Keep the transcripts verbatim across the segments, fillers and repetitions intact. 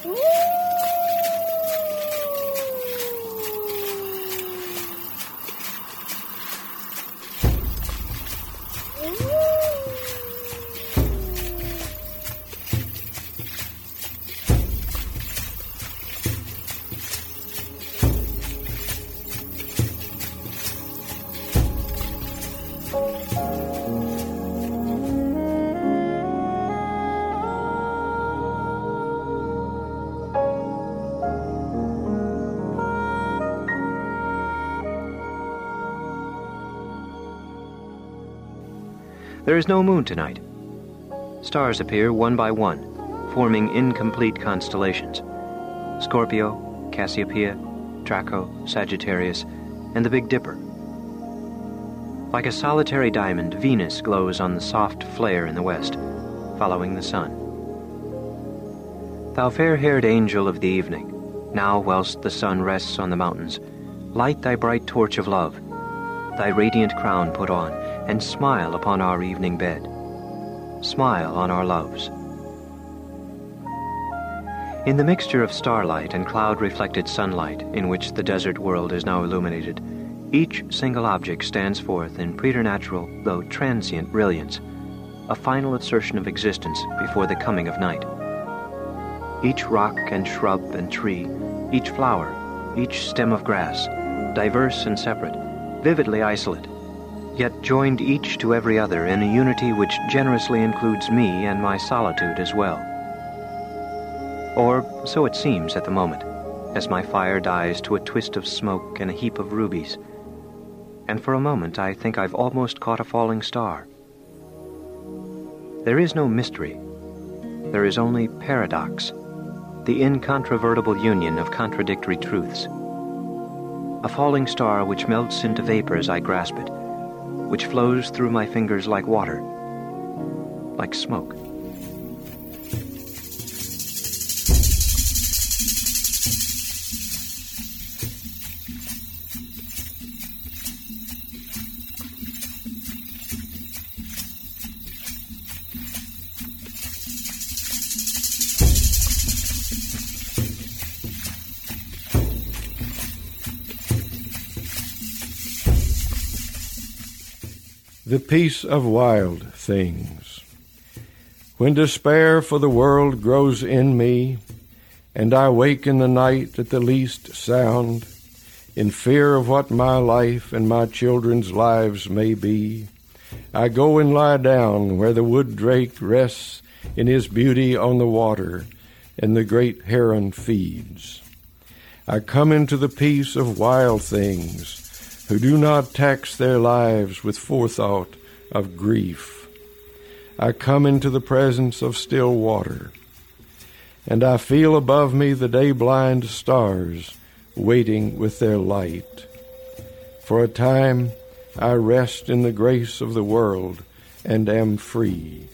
There is no moon tonight. Stars appear one by one, forming incomplete constellations. Scorpio, Cassiopeia, Draco, Sagittarius, and the Big Dipper. Like a solitary diamond, Venus glows on the soft flare in the west, following the sun. Thou fair-haired angel of the evening, now whilst the sun rests on the mountains, light thy bright torch of love, thy radiant crown put on, and smile upon our evening bed. Smile on our loves. In the mixture of starlight and cloud-reflected sunlight in which the desert world is now illuminated, each single object stands forth in preternatural, though transient, brilliance, a final assertion of existence before the coming of night. Each rock and shrub and tree, each flower, each stem of grass, diverse and separate, vividly isolate, yet joined each to every other in a unity which generously includes me and my solitude as well. Or so it seems at the moment, as my fire dies to a twist of smoke and a heap of rubies, and for a moment I think I've almost caught a falling star. There is no mystery. There is only paradox, the incontrovertible union of contradictory truths. A falling star which melts into vapor as I grasp it, which flows through my fingers like water, like smoke. The peace of wild things. When despair for the world grows in me, and I wake in the night at the least sound, in fear of what my life and my children's lives may be, I go and lie down where the wood drake rests in his beauty on the water, and the great heron feeds. I come into the peace of wild things, who do not tax their lives with forethought of grief. I come into the presence of still water, and I feel above me the day-blind stars waiting with their light. For a time I rest in the grace of the world and am free.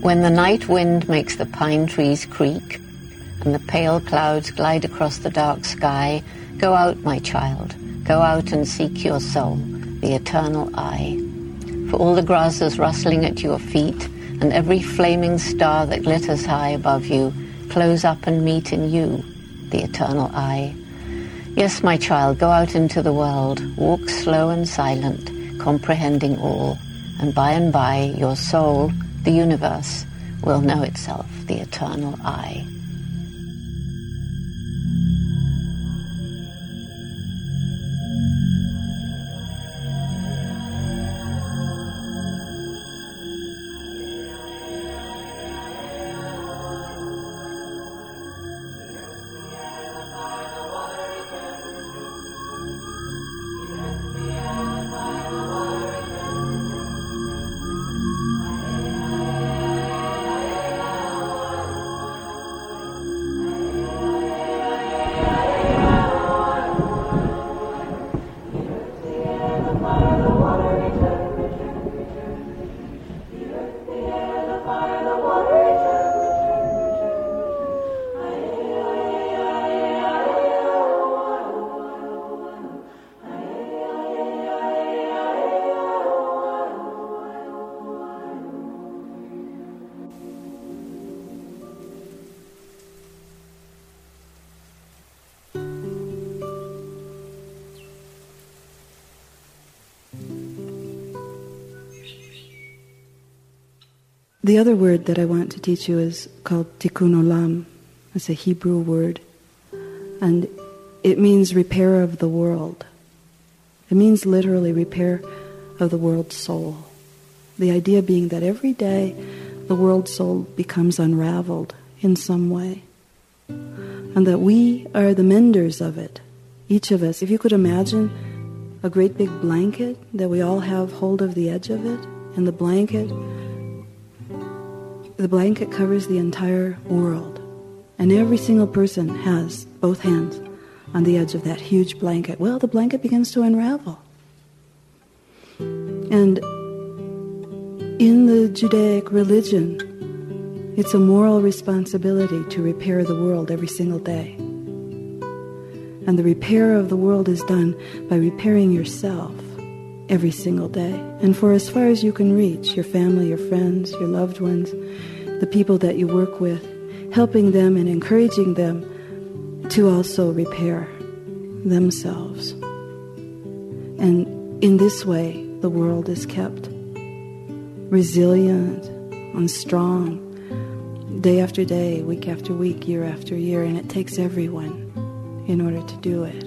When the night wind makes the pine trees creak and the pale clouds glide across the dark sky, go out, my child, go out and seek your soul, the eternal I. For all the grasses rustling at your feet and every flaming star that glitters high above you, close up and meet in you, the eternal I. Yes, my child, go out into the world, walk slow and silent, comprehending all, and by and by your soul, the universe, will know itself, the eternal I. The other word that I want to teach you is called tikkun olam. It's a Hebrew word, and it means repair of the world. It means literally repair of the world soul. The idea being that every day the world soul becomes unraveled in some way, and that we are the menders of it. Each of us, if you could imagine a great big blanket that we all have hold of the edge of it, and the blanket The blanket covers the entire world, and every single person has both hands on the edge of that huge blanket. Well, the blanket begins to unravel. And in the Judaic religion, it's a moral responsibility to repair the world every single day. And the repair of the world is done by repairing yourself every single day. And for as far as you can reach, your family, your friends, your loved ones, the people that you work with, helping them and encouraging them to also repair themselves. And in this way, the world is kept resilient and strong, day after day, week after week, year after year, and it takes everyone in order to do it.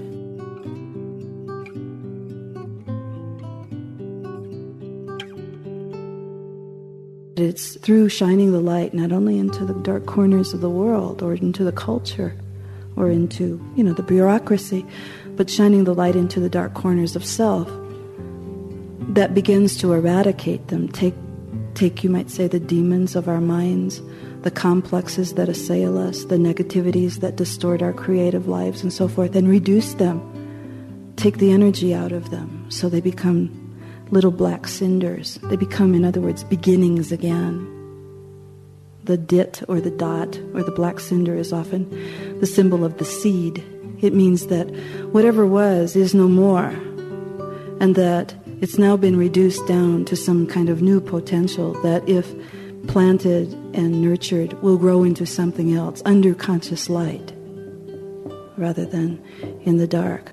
It's through shining the light not only into the dark corners of the world or into the culture or into, you know, the bureaucracy, but shining the light into the dark corners of self that begins to eradicate them, take, take, you might say, the demons of our minds, the complexes that assail us, the negativities that distort our creative lives and so forth, and reduce them, take the energy out of them so they become little black cinders. They become, in other words, beginnings again. The dit or the dot or the black cinder is often the symbol of the seed. It means that whatever was is no more, and that it's now been reduced down to some kind of new potential that, if planted and nurtured, will grow into something else under conscious light rather than in the dark.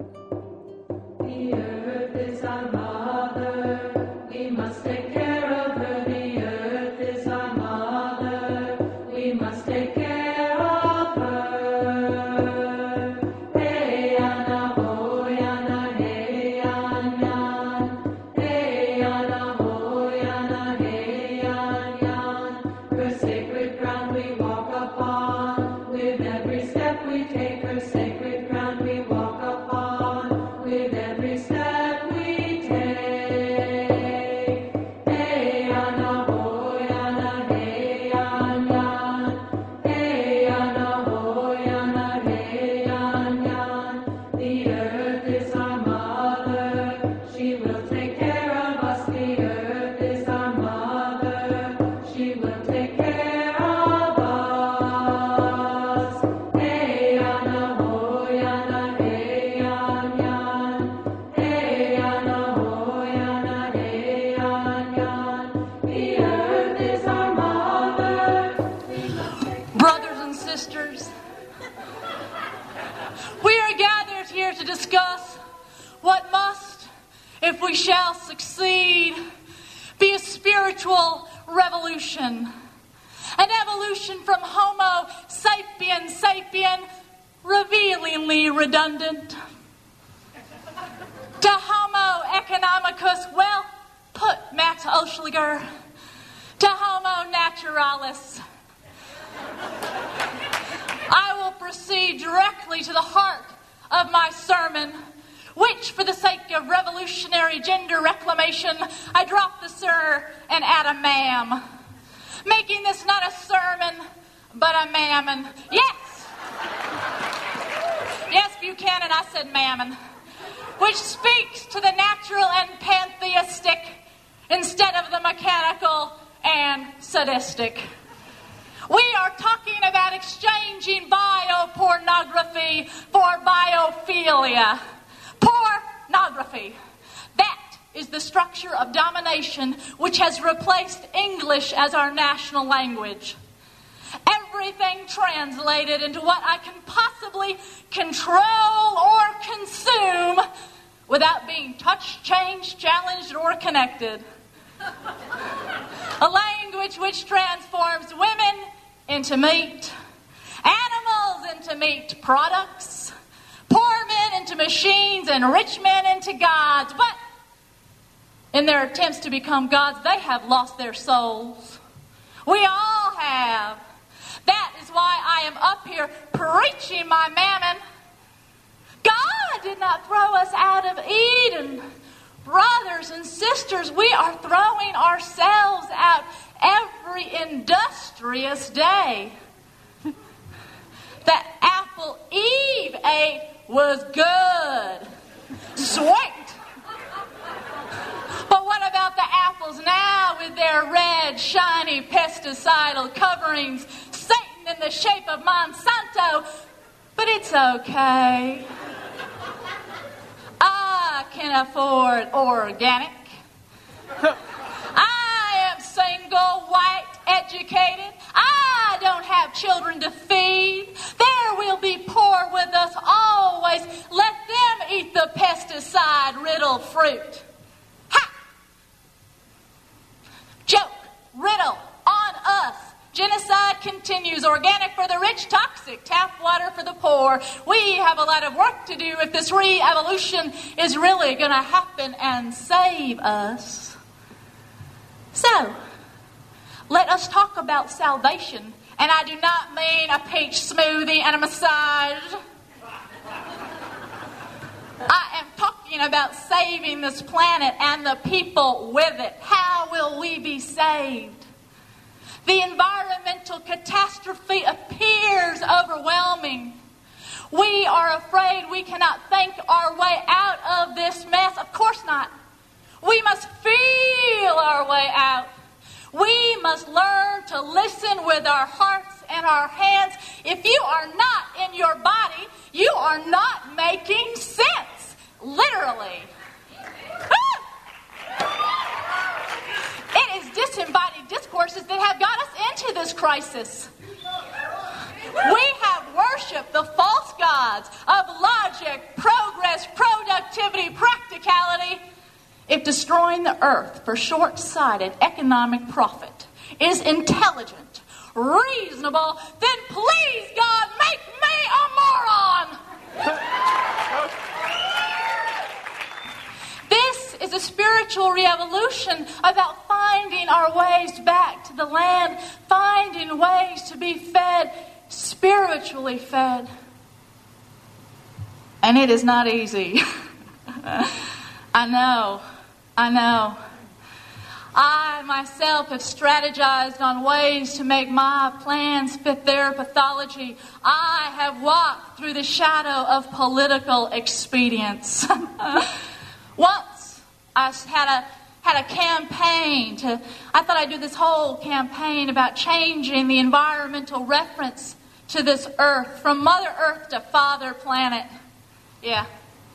With every step we take, her sacred ground we walk upon. if we shall succeed, be a spiritual revolution. An evolution from Homo sapiens sapien, revealingly redundant, to Homo economicus, well put, Max Oschliger, to Homo naturalis. I will proceed directly to the heart of my sermon, which, for the sake of revolutionary gender reclamation, I drop the sir and add a ma'am, making this not a sermon, but a mammon. Yes! Yes, Buchanan, I said mammon, which speaks to the natural and pantheistic instead of the mechanical and sadistic. We are talking about exchanging biopornography for biophilia. Pornography. That is the structure of domination which has replaced English as our national language. Everything translated into what I can possibly control or consume without being touched, changed, challenged, or connected. A language which transforms women into meat, animals into meat products, poor men into machines, and rich men into gods. But in their attempts to become gods, they have lost their souls. We all have. That is why I am up here preaching my mammon. God did not throw us out of Eden. Brothers and sisters, we are throwing ourselves out every industrious day. The apple Eve ate was good. Sweet. But what about the apples now with their red, shiny, pesticidal coverings, Satan in the shape of Monsanto? But it's okay. I can afford organic. I am single, white, educated. I don't have children to feed. There will be poor with us always. Let them eat the pesticide-riddled fruit. Ha! Joke, riddle, on us. Genocide continues. Organic for the rich, toxic tap water for the poor. We have a lot of work to do if this re-evolution is really going to happen and save us. So, let us talk about salvation. And I do not mean a peach smoothie and a massage. I am talking about saving this planet and the people with it. How will we be saved? The environmental catastrophe appears overwhelming. We are afraid we cannot think our way out of this mess. Of course not. We must feel our way out. We must learn to listen with our hearts and our hands. If you are not in your body, you are not making sense. Literally. It is disembodied discourses that have got us into this crisis. We have worshipped the false gods of logic, progress, productivity, practicality. If destroying the earth for short-sighted economic profit is intelligent, reasonable, then please, God, make me a moron. This is a spiritual revolution about finding our ways back to the land, finding ways to be fed, spiritually fed. And it is not easy. I know, I know. I myself have strategized on ways to make my plans fit their pathology. I have walked through the shadow of political expedience. Once I had a had a campaign to, I thought I'd do this whole campaign about changing the environmental reference to this earth, from Mother Earth to Father Planet. Yeah.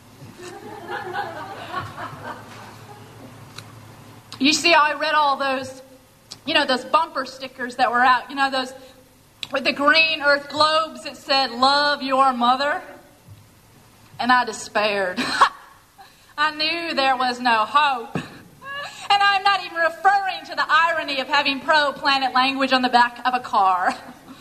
You see, I read all those, you know, those bumper stickers that were out, you know, those with the green earth globes that said, "Love your mother." And I despaired. I knew there was no hope. And I'm not even referring to the irony of having pro-planet language on the back of a car.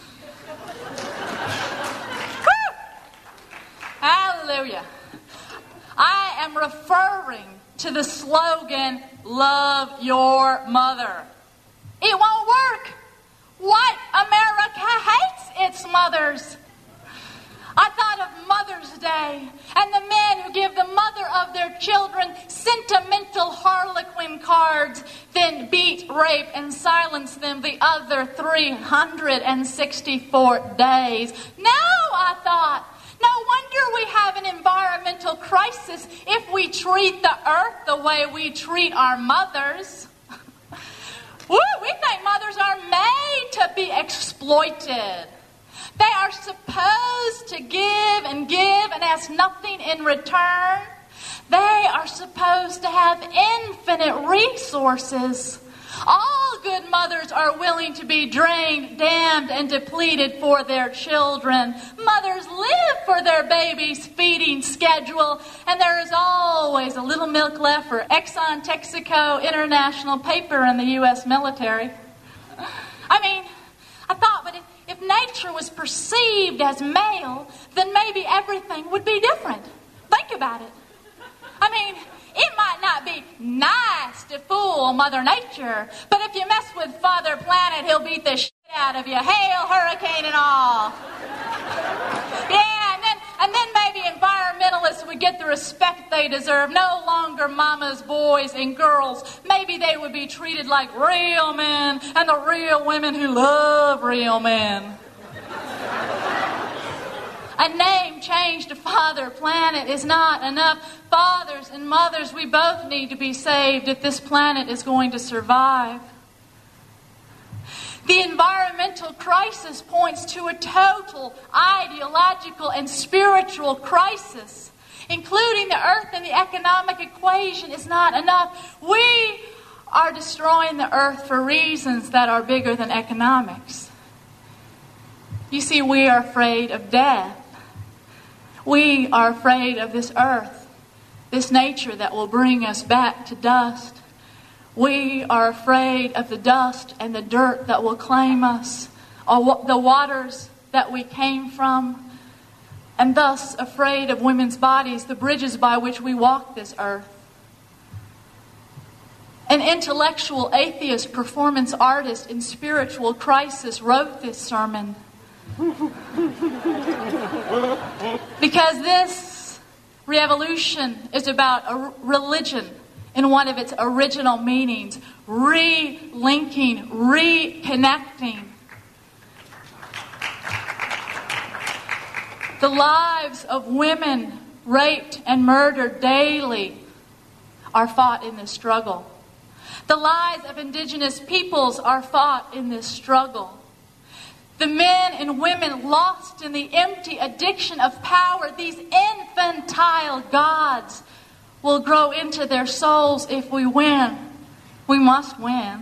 Hallelujah. I am referring to the slogan, love your mother. It won't work. White America hates its mothers. I thought of Mother's Day and the men who give the mother of their children sentimental harlequin cards, then beat, rape, and silence them the other three hundred sixty-four days. No, I thought, no wonder we have an environmental crisis if we treat the earth the way we treat our mothers. Woo, we think mothers are made to be exploited. They are supposed to give and give and ask nothing in return. They are supposed to have infinite resources. All good mothers are willing to be drained, damned, and depleted for their children. Mothers live for their babies' feeding schedule, and there is always a little milk left for Exxon Texaco International Paper in the U S military. I mean, I thought, but if, if nature was perceived as male, then maybe everything would be different. Think about it. I mean, it might not be nice to fool Mother Nature, but if you mess with Father Planet, he'll beat the shit out of you. Hail, hurricane, and all. Yeah, and then, and then maybe environmentalists would get the respect they deserve. No longer mamas, boys, and girls. Maybe they would be treated like real men and the real women who love real men. A name change to Father Planet is not enough. Fathers and mothers, we both need to be saved if this planet is going to survive. The environmental crisis points to a total ideological and spiritual crisis. Including the earth in the economic equation is not enough. We are destroying the earth for reasons that are bigger than economics. You see, we are afraid of death. We are afraid of this earth, this nature that will bring us back to dust. We are afraid of the dust and the dirt that will claim us, or the waters that we came from, and thus afraid of women's bodies, the bridges by which we walk this earth. An intellectual atheist, performance artist in spiritual crisis wrote this sermon. Because this revolution is about a religion in one of its original meanings, re-linking, reconnecting. The lives of women raped and murdered daily are fought in this struggle. The lives of indigenous peoples are fought in this struggle. The men and women lost in the empty addiction of power, these infantile gods, will grow into their souls if we win. We must win.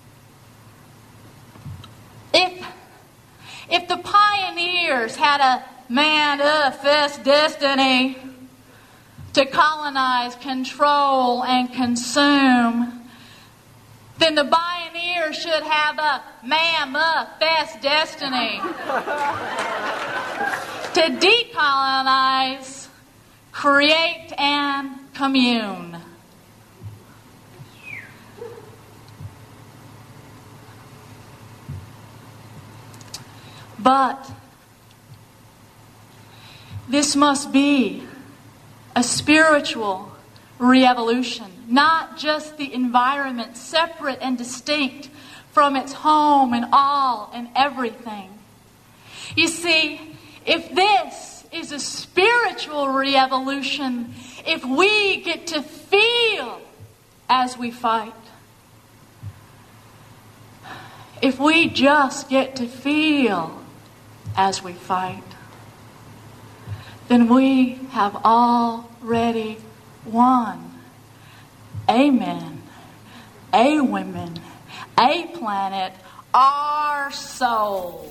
If, if the pioneers had a manifest destiny to colonize, control, and consume, then the pioneer should have a manifest destiny to decolonize, create, and commune. But this must be a spiritual re-evolution, not just the environment, separate and distinct from its home and all and everything. You see, if this is a spiritual re-evolution, if we get to feel as we fight, if we just get to feel as we fight, then we have already won. Amen. A women, a planet, our soul.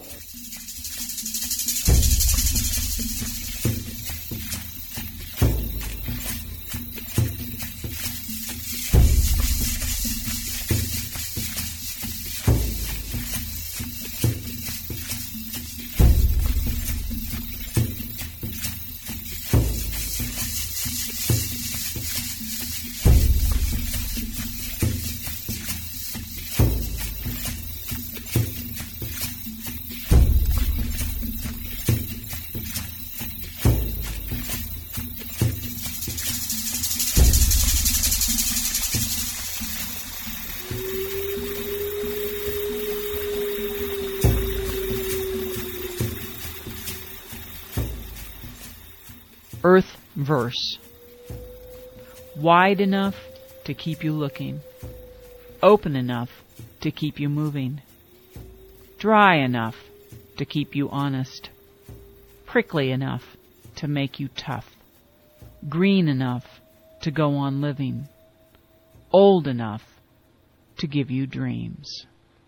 Earth verse. Wide enough to keep you looking. Open enough to keep you moving. Dry enough to keep you honest. Prickly enough to make you tough. Green enough to go on living. Old enough to give you dreams.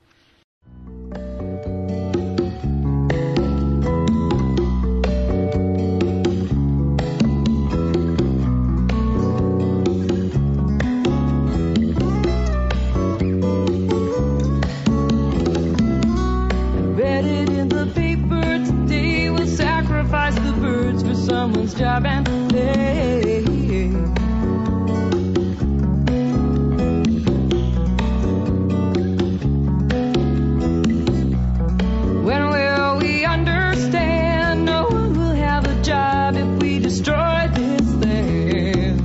Someone's job and pay. When will we understand? No one will have a job if we destroy this thing.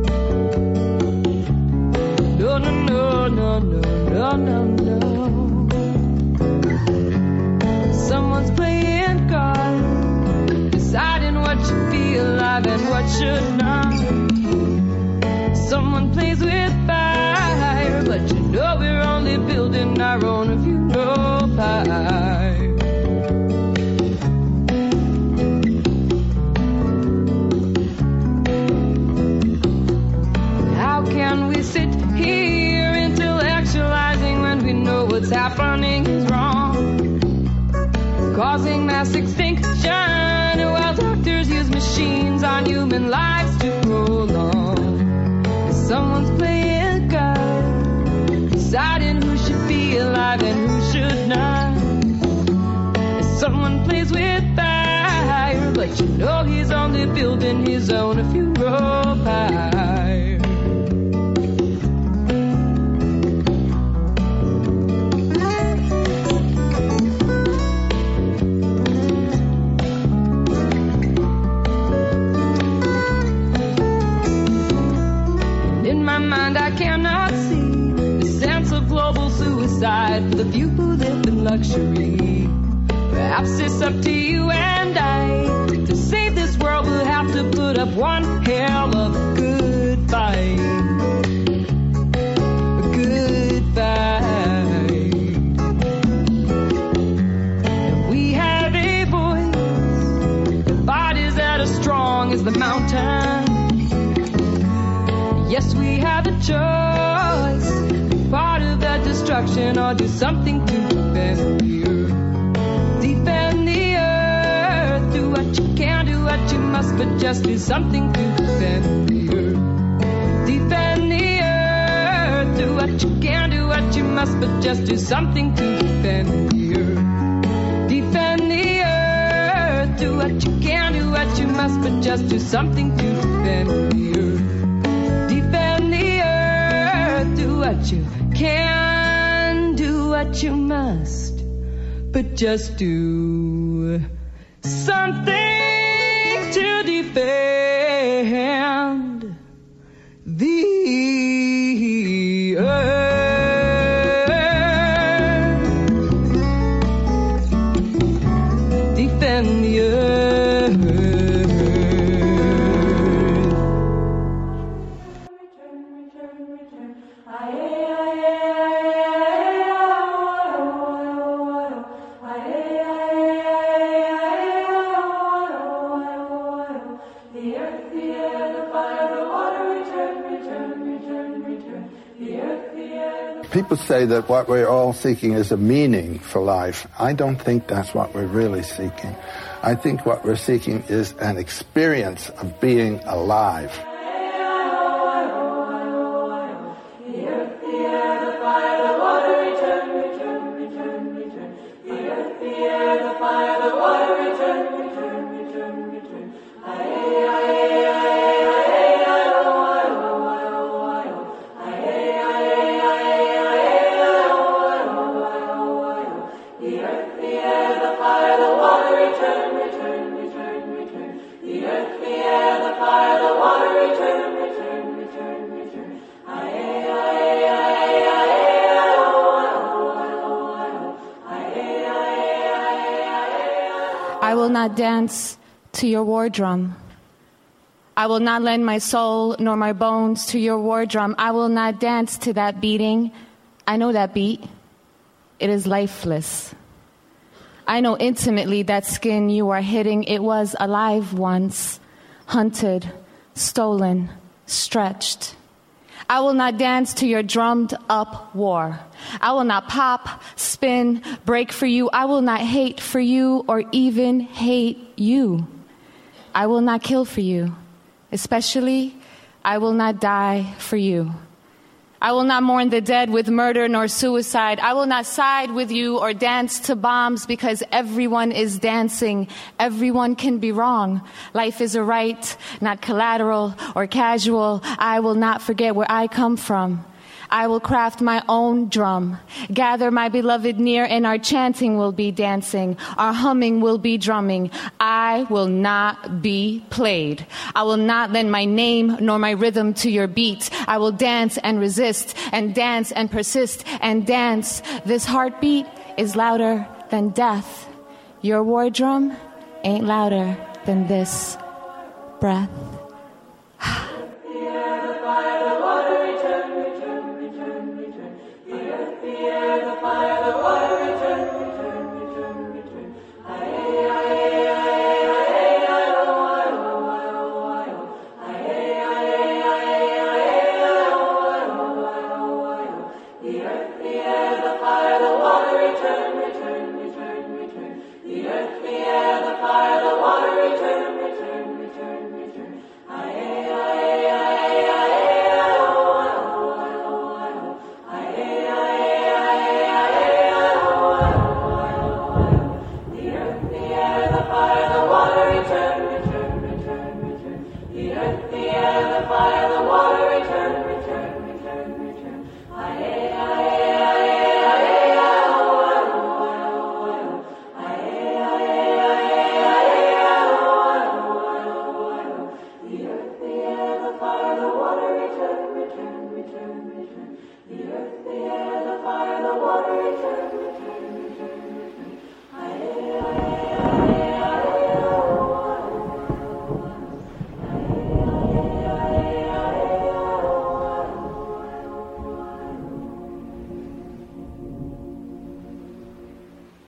No, no, no, no, no, no, no, no. Someone's playing God, deciding what should be alive and what should not. Someone plays with fire, but you know we're only building our own funeral pyre. How can we sit here intellectualizing when we know what's happening is wrong, causing mass extinction while doctors use machines on human lives to prolong? Someone's playing God, deciding who should be alive and who should not. Someone plays with fire, but you know he's only building his own funeral pyre. I cannot see the sense of global suicide for the few who live in luxury. Perhaps it's up to you and I. To save this world, we'll have to put up one hell of a good fight. A good fight. And we have a voice. The bodies that are strong as the mountain. Yes, we have a choice. Be part of that destruction or do something to defend the earth. Defend the earth. Do what you can, do what you must, but just do something to defend the earth. Defend the earth. Do what you can, do what you must, but just do something to defend the earth. Defend the earth. Do what you can, do what you must, but just do something to defend the earth. Defend the earth, do what you can, do what you must, but just do something to defend the earth. Defend the earth. People say that what we're all seeking is a meaning for life. I don't think that's what we're really seeking. I think what we're seeking is an experience of being alive. I will not dance to your war drum. I will not lend my soul nor my bones to your war drum. I will not dance to that beating. I know that beat. It is lifeless. I know intimately that skin you are hitting. It was alive once, hunted, stolen, stretched. I will not dance to your drummed up war. I will not pop, spin, break for you. I will not hate for you or even hate you. I will not kill for you. Especially, I will not die for you. I will not mourn the dead with murder nor suicide. I will not side with you or dance to bombs because everyone is dancing. Everyone can be wrong. Life is a right, not collateral or casual. I will not forget where I come from. I will craft my own drum, gather my beloved near, and our chanting will be dancing. Our humming will be drumming. I will not be played. I will not lend my name nor my rhythm to your beat. I will dance and resist and dance and persist and dance. This heartbeat is louder than death. Your war drum ain't louder than this breath.